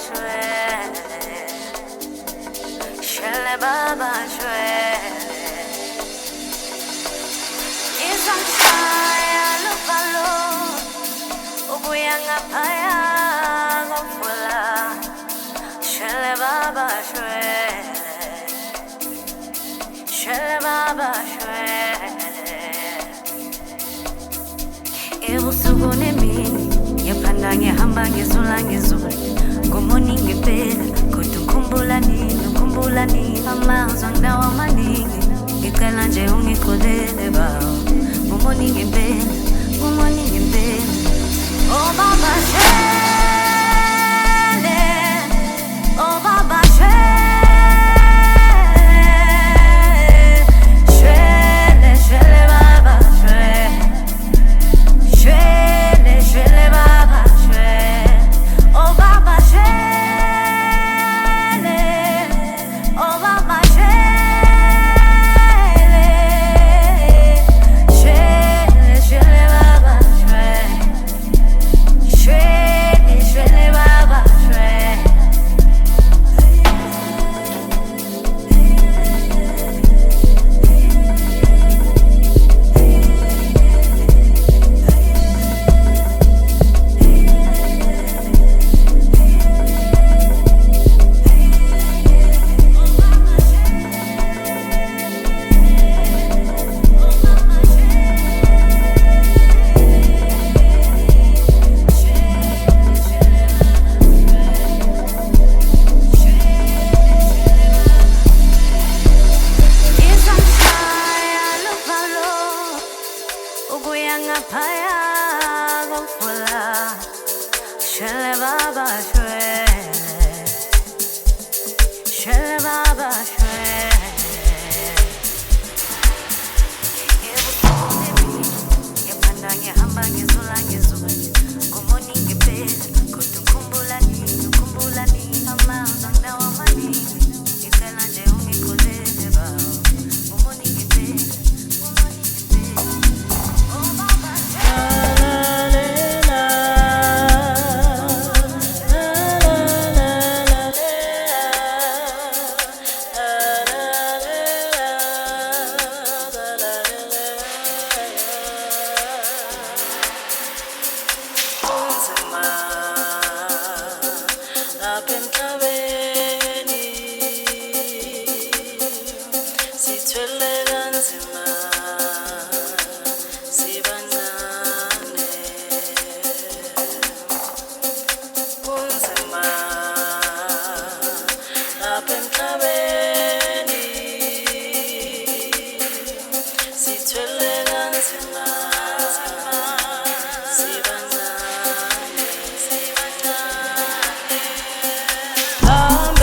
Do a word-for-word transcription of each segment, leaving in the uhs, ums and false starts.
Come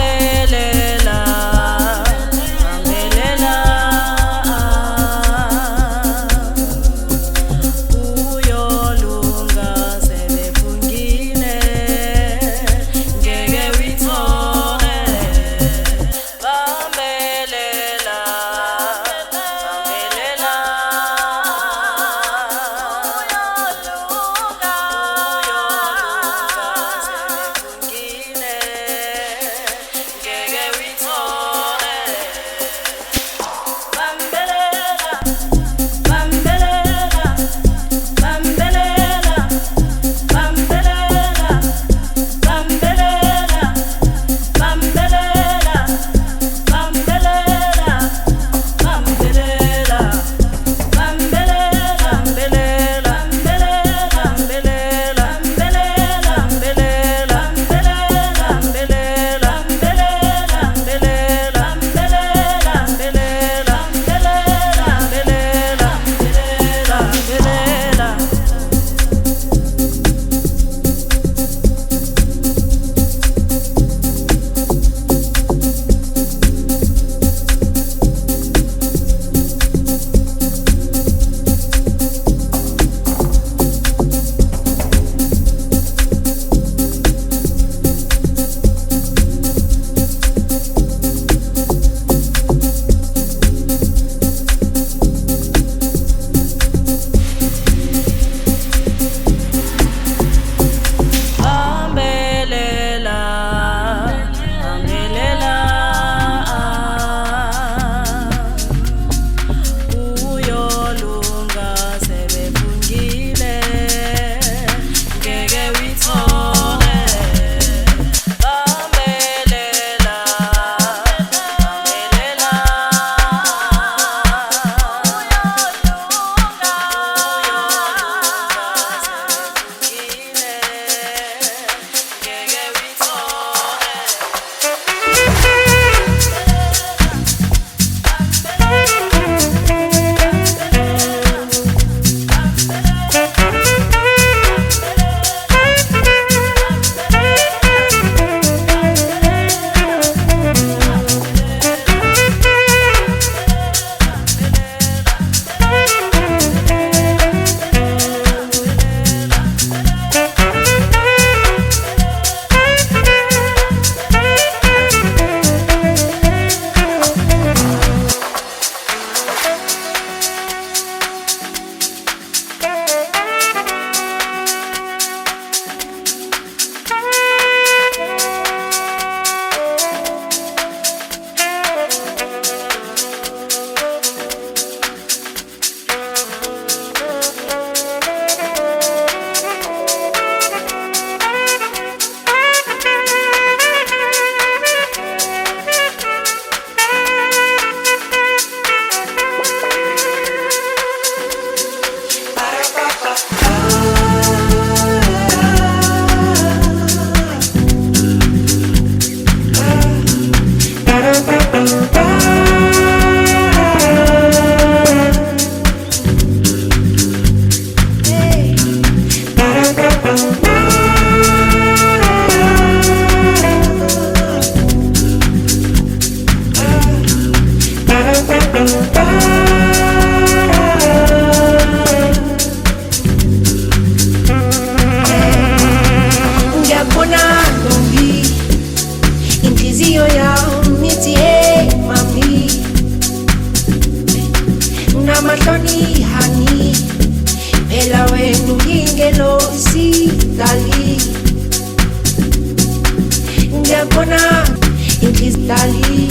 Darling,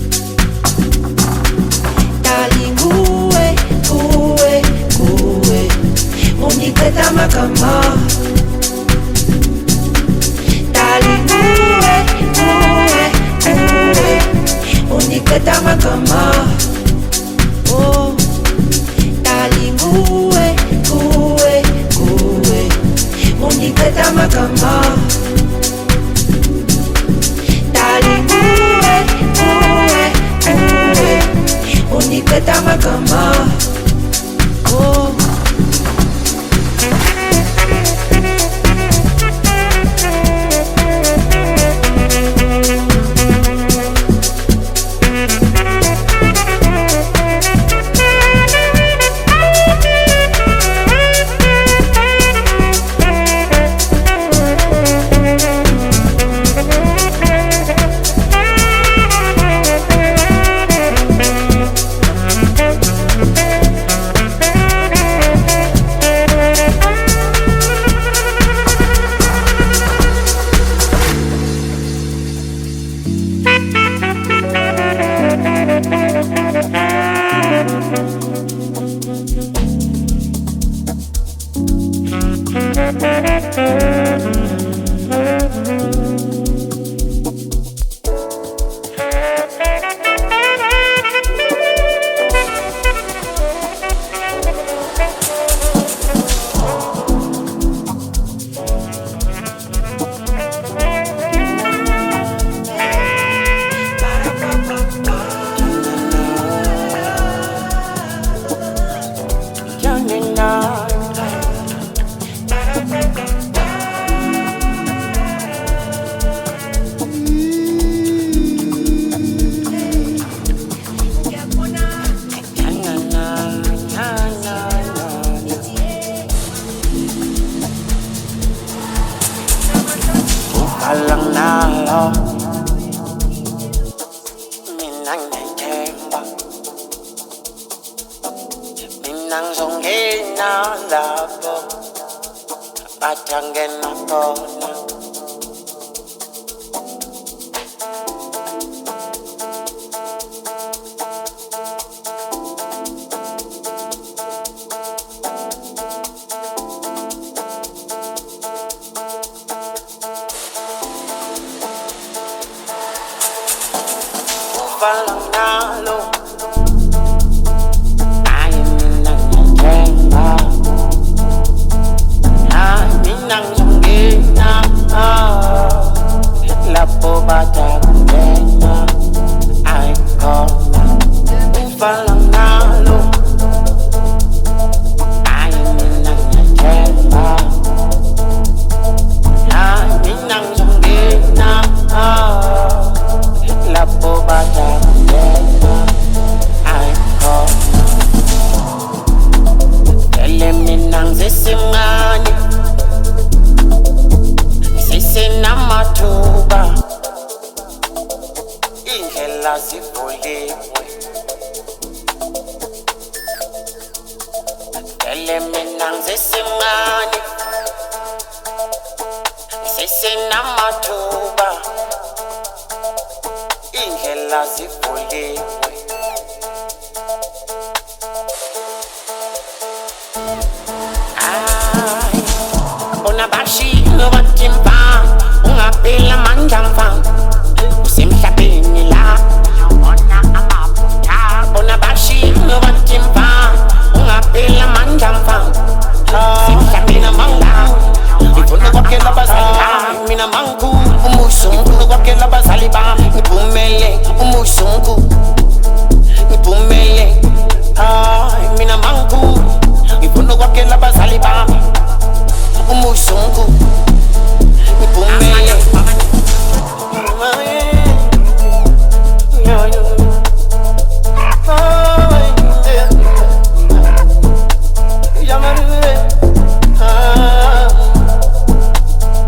darling, uwe, uwe, uwe, uniketa makama. Darling, uwe, uwe, uwe, uniketa makama. Oh, darling, uwe, uwe, uwe, uniketa makama. Darling, uniketa makama. Oh,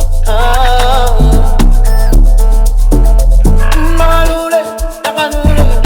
Malule,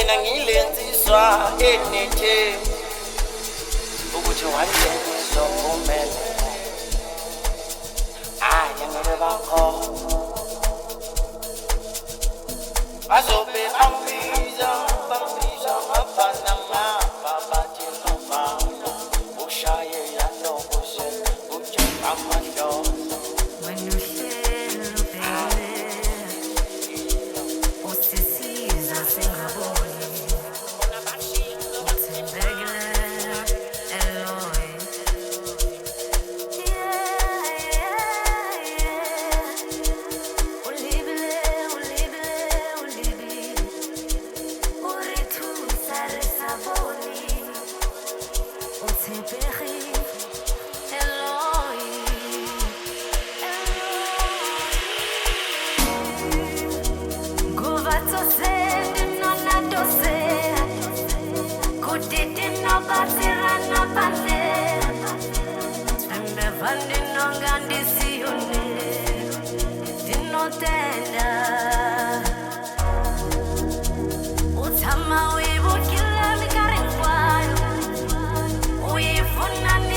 mina ngilenziswa anything ukuthi one day ngizophumelela aya ngeke bakho bazobe bambiza bambiza ngabana ngapha bathi ngomama ushaye yanokuse uje amando when you share baby usisiza singaboni uthembekile Eloy Utama wibu kila mikari kwayo uyifuna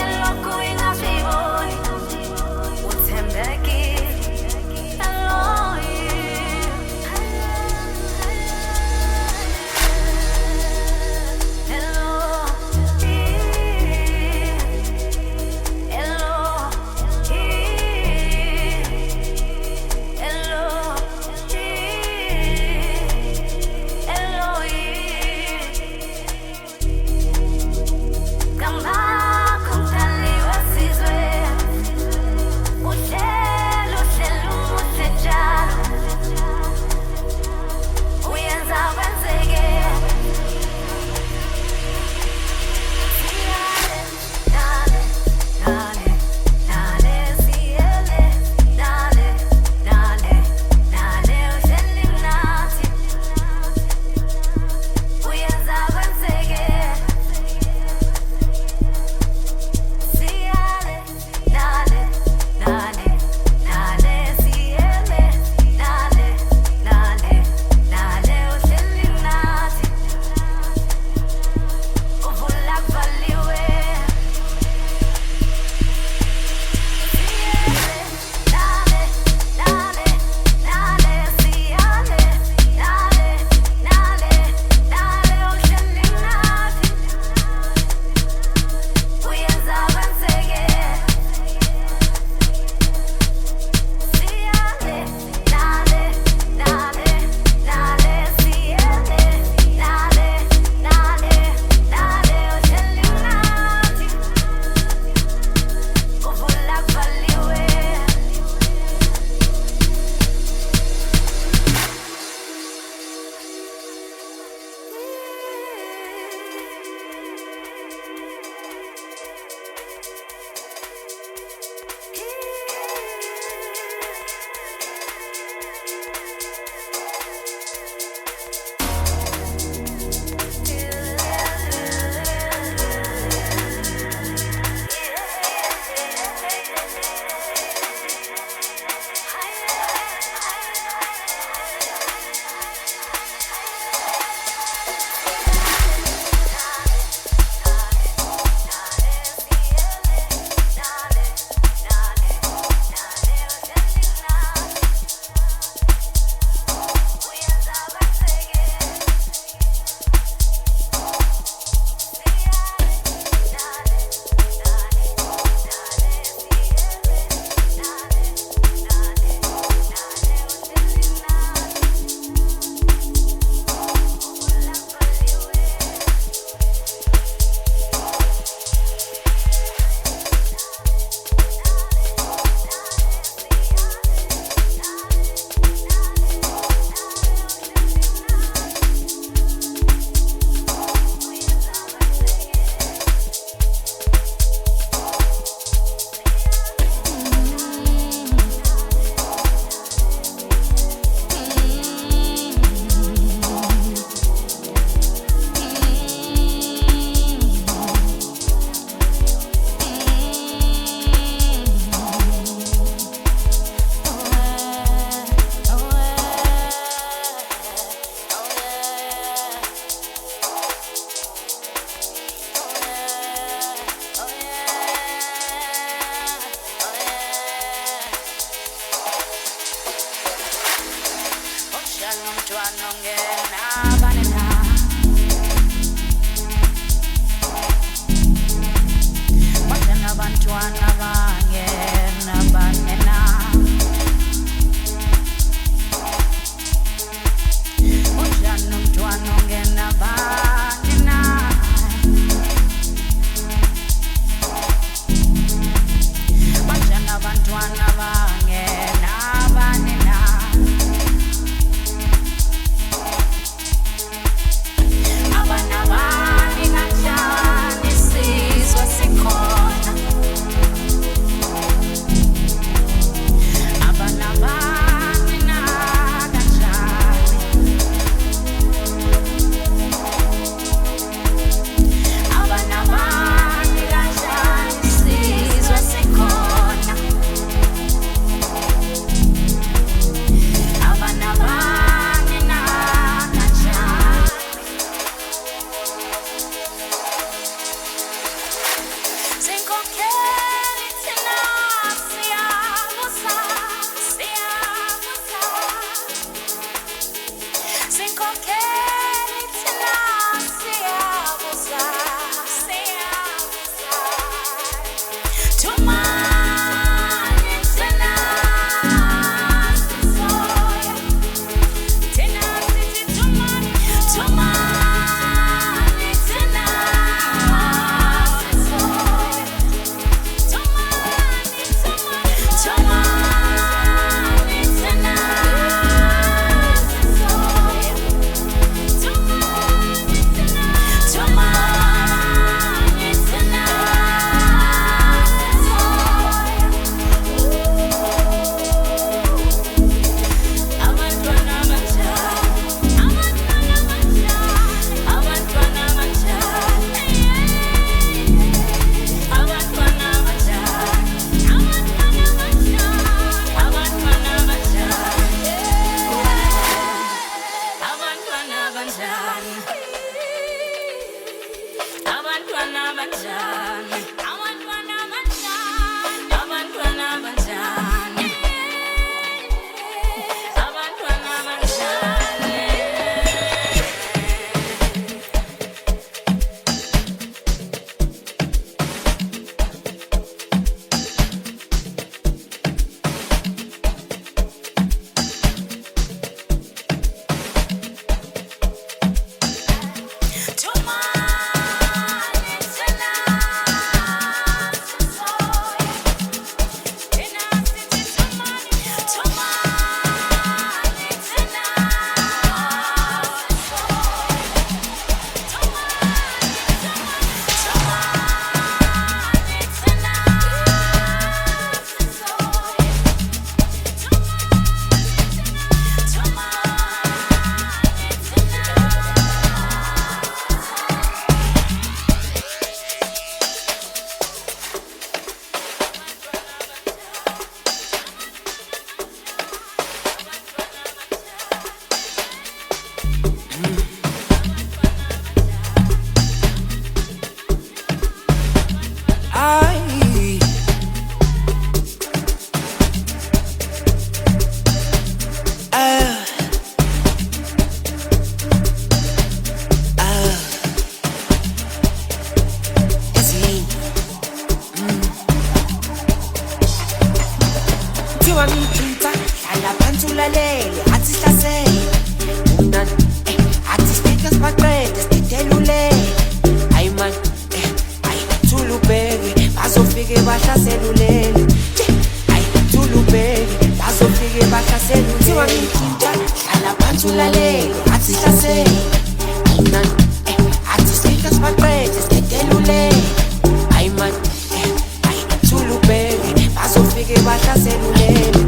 Kuthiwa ngiyithuta hlala phansi ulalele athi hlasele umnandi eh athi speakers baqede sidelulele hayi man eh hayi thulubeke bazofike bahlaselulele hayi thulubeke bazofike bahlaselulele kuthiwa ngiyithuta hlala phansi ulalele athi hlasele umnandi eh athi speakers baqede sidelulele hayi man eh hayi thulubeke bazofike bahlaselulele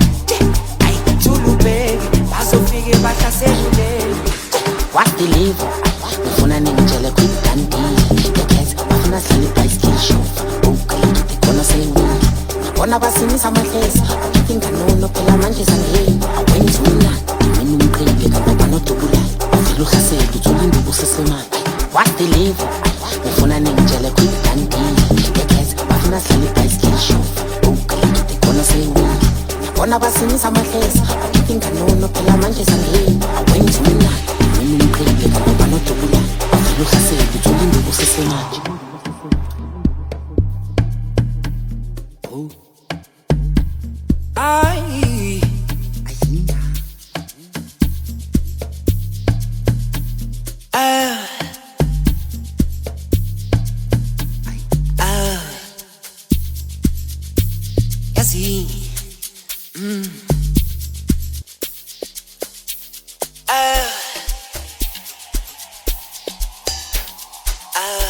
bazofike bahlaselulele wadeliver ngifuna ningitshele quick dandile yakhetha bafuna sihlale bicycle show ukayikide khona seyiwile bona basinisa amahlezi akhipha inganono phela manje sangeni awenzi umlando mina umqhele kanti banodubulayo uvela uhlasele uthola induku sesemali wadeliver ngifuna ningitshele quick dandile yakhetha bafuna sihlale bicycle show ukayikide khona seyiwile bona basinisa amahlezi akhipha inganono phela manje sangeni awenzi umlando mina umqhele kanti banodubulayo uvela uhlasele uthola induku sesemali Ay, ah, ah, yazi, mm, ah, ah.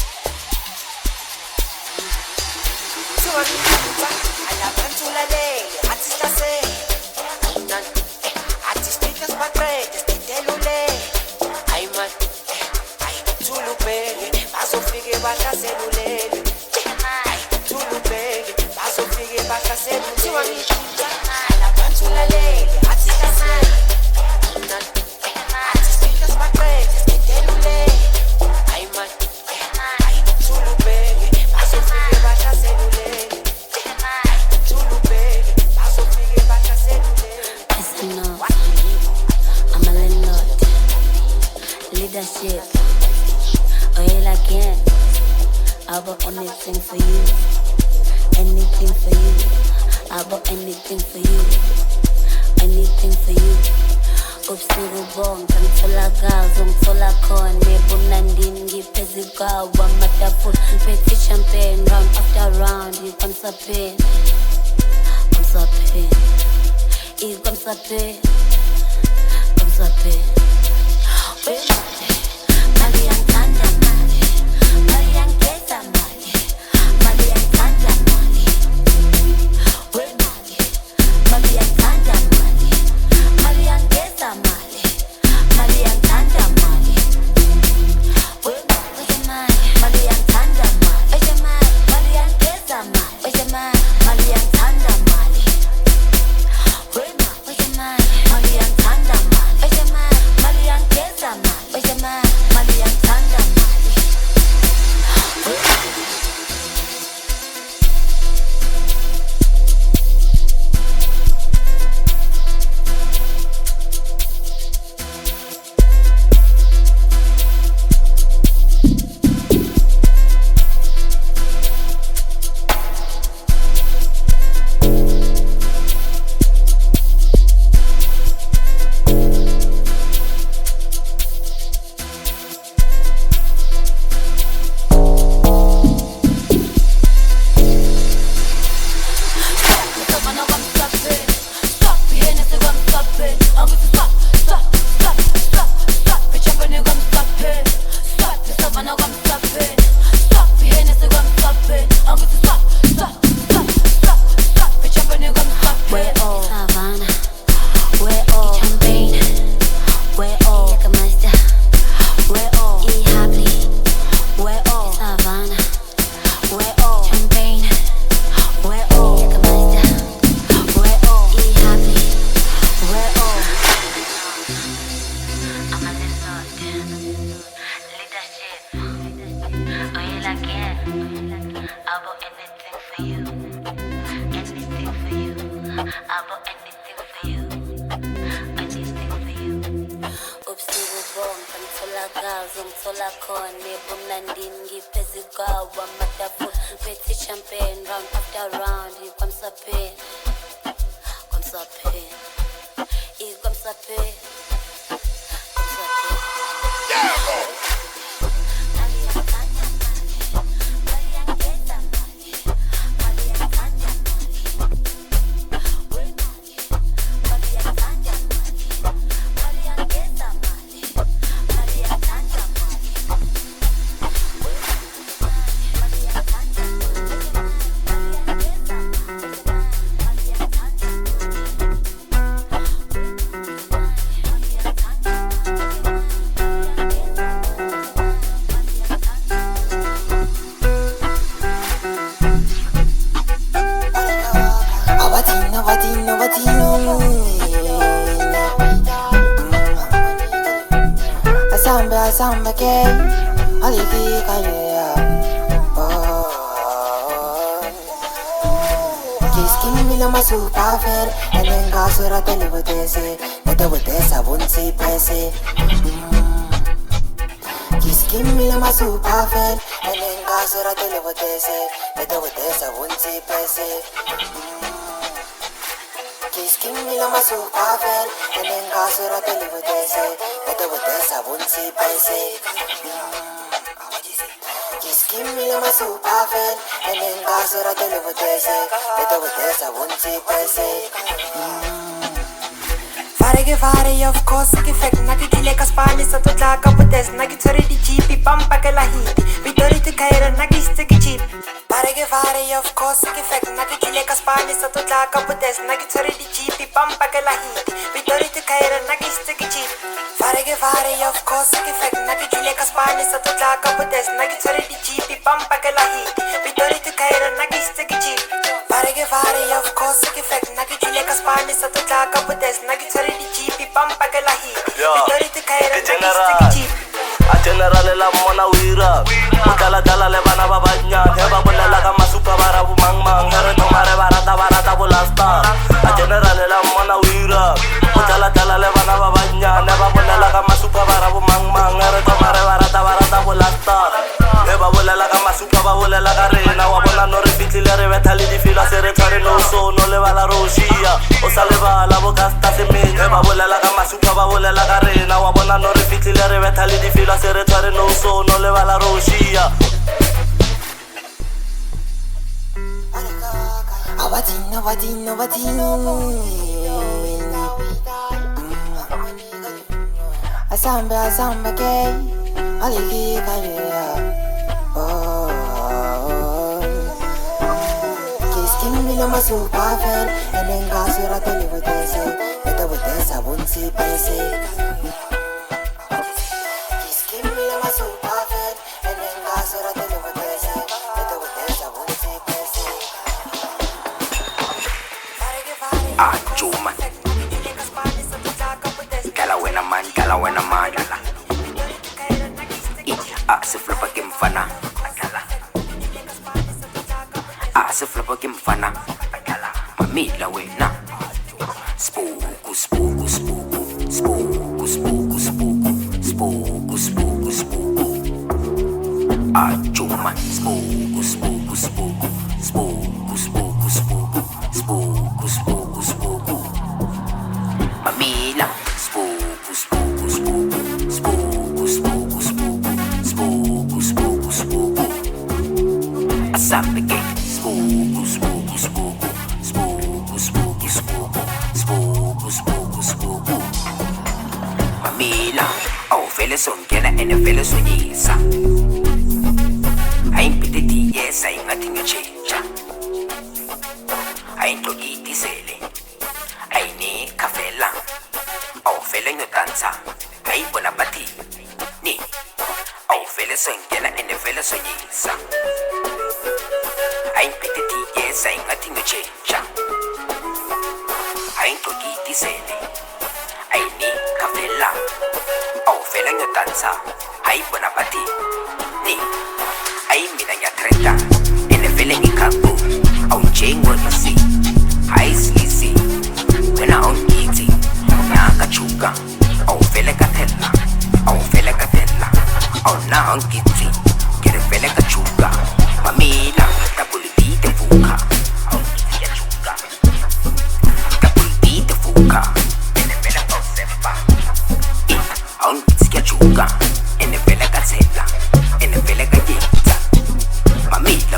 So I need to I love to la ley. Artist speakers my bread, este telule. Ay man, ay tulupege, bazofike bahlaselulele. Ay tulupege, bazofike bahlaselulele. Kuthiwa ngiyithuta, alapha ntulalele, athi hlasele. Artist speakers my bread, este telule. Ay man, ay tulupege, bazofike bahlaselulele. I'm a landlord, leadership, oil again. I bought anything for you, anything for you. I bought anything for you, anything for you. Ubusuku bonke ngitholakala ngithola nebunandini ngiphezi kwawo amatafula ngiphethe champagne round after round ikwamsapheni kwamsapheni ikwamsapheni kwamsapheni mali yangithanda mali mali yangigeza mali mali yangithanda mali we mali mali yangithanda mali mali yangigeza mali mali yangithanda mali we mali mali yangithanda mali we mali mali yangigeza mali we mali mali yangithanda mali we mali mali yangithanda mali we mali mali yangigeza mali we mali mali yangithanda mali asamba ke alifika yeah. Oh, kiskimila masupa fer enenga sura televotese televotesa bunsi pese kiskimila masupa fer enenga sura televotese televotesa bunsi pese kiskimila masupa fer enenga sura televotese televotesa bunsi pese Give me my super fan, and then gas or a televotese, the televotesa won't see pese. Farege fare, of course, che fek nakikile ka Spanish at la caputes, nakitari di cheapy, pampa che la hiti, Vittori to Cairo, nakistiki cheap. Farege fare, of course, che fek nakikile ka Spanish at la caputes, nakitari di cheapy, pampa che la hiti, Vittori to Cairo, nakistiki cheap. Farege fare, of course, che fek nakikile ka Spanish at la caputes, nakitari di cheapy, pampa che la hiti, Vittori to Cairo, nakistiki cheap. Farege fare, of course, che fek nakikile ka Spanish at la caputes, nakitari di cheapy, pampa che la hiti, Vittori to Cairo, nakistiki cheap. A general la mona wira Mutala dala le bana babanya Heba bola la kama suka bara bu mang mang Here tomare barata barata bulasta A general la mona wira Mutala dala le bana babanya Heba bola la kama suka bara bu mang mang Here tomare barata barata bulasta Heba bola la kama suka ba bola la karena Wabona no repiti le revetali di fila Se retare no so no le va la roshia O sale va la boca sta se me Heba bola la kama suka ba bola la karena Wabona no repiti le revetali di fila Se retare no so no le va la roshia Awatin, awatin, awatin Asamba, asamba ke alifika yeah. Oh, kiskimila masupa fan enenga sura televotese televotesa bunsi pese kiskimila masupa fan enenga sura televotese televotesa bunsi pese Ah, Juma Gala wena man, gala wena man Ah, se flapa que mfana Ah, se flapa que mfana Mamila wena Spooku, spooku, spooku Spooku, spooku, spooku Spooku, spooku, spooku Ah, Juma Spooku, spooku, spooku Spooku, spooku, spooku Spooku, spooku, spooku Mamila Spooku, spooku, spooku Spooku, spooku, spooku Spooku, spooku, spooku Asabe ke Spooku, spooku, spooku Spooku, spooku, spooku Spooku, spooku, spooku Mamila Au vele songena ene vele sonyisa Aimpite di yes aingathi ngechecha Aintlogiti sele Aini kafela Au vele nyotanza Ai bona pati Ni Au vele songena ene vele sonyisa Aimpite di yes aingathi ngechecha Aintlogiti sele Aini kafela Au vele nyotanza Ai bona pati Ni Ai mina nyatreta Ene vele ngikaku Au chengo nisi Hai sisi Wena au ngiti Naka chuka Au vele katela Au vele katela Au na au ngiti Kere vele kachuka Mamila Tabuliti te fuka Au ngiti ya chuka Tabuliti te fuka Ene vele au sepa Au ngiti ya chuka Ene vele katela Ene vele kajita Mamila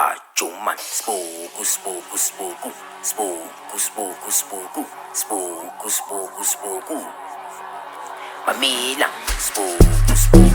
Majuman, spooku, spooku, spooku, spooku, spooku, spooku, spooku, spooku, spooku. Mamila, spooku, spooku.